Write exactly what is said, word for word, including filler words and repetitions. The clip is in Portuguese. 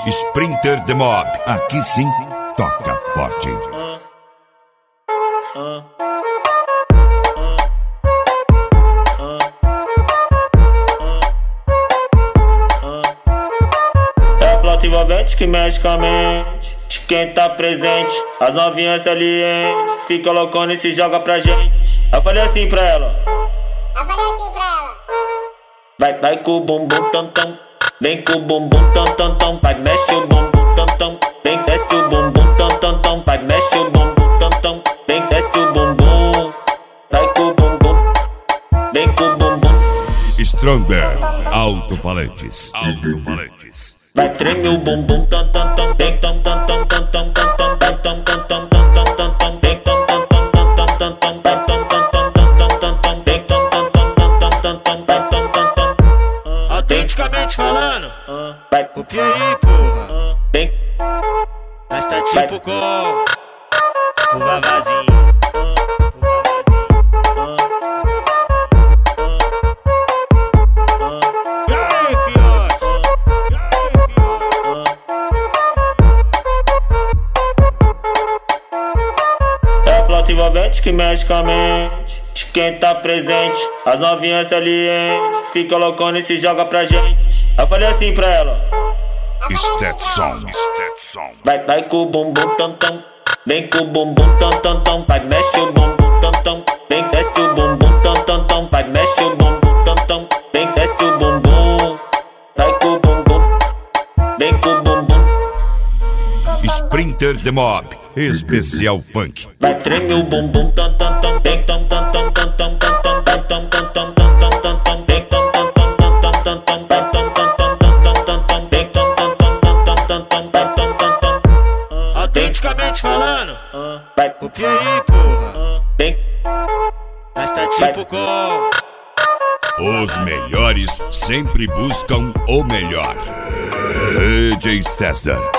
Sprinter The Mob, aqui sim, toca forte. Uh, uh, uh, uh, uh. É a flauta envolvente que mexe com a mente de quem tá presente. As novinhas salientes fica loucona e se joga pra gente. Eu falei assim pra ela, Eu falei assim pra ela. Vai, vai com o bumbum tam tam, vem com o bumbum tam tam tam, vai mexe o bumbum tam tam, vem desce o bumbum tam tam tam, vai mexe o bumbum tam tam, vem desce o bumbum, vai com o bumbum, vem com o bumbum. Stronger, alto-falantes, alto-falantes. Vai treme o bumbum tam tam tam, vem tam tam tam tam tam tam tam, vai tam tam tam tam tam tam tam, vem tam tam tam tam tam tam tam, vai tam tam tam tam tam tam tam, vem tam tam tam tam tam tam tam, vai tam tam tam. Autenticamente falando, Vai, copia aí, porra. vem, Nós tá tipo com o vavazinho. E aí, fiote? E aí, fiote? É a flauta envolvente que mexe com a mente de quem tá presente. As novinhas salientes fica loucona e se joga pra gente. Eu falei assim pra ela, Stetson, Stetson. vai, vai com o bumbum tam tam, vem com o bumbum tam tam tam, vai mexe o bumbum tam tam, vem desce o bumbum tam tam tam, vai mexe o bumbum tam tam, vem desce o bumbum, vai com o bumbum, vem com o bumbum. Sprinter The Mob, especial funk. Vai treme o bumbum tam tam tam, vem tam tam tam tam tam tam tam, vai tam tam tam tam tam tam tam, vem tam tam tam tam tam tam tam, vai tam tam tam tam tam tam tam, vem tam tam tam tam tam tam tam, vai tam tam tam. Autenticamente falando, Vai, copia aí, porra. vem, Nós tá tipo com Os melhores sempre buscam o melhor. D J César.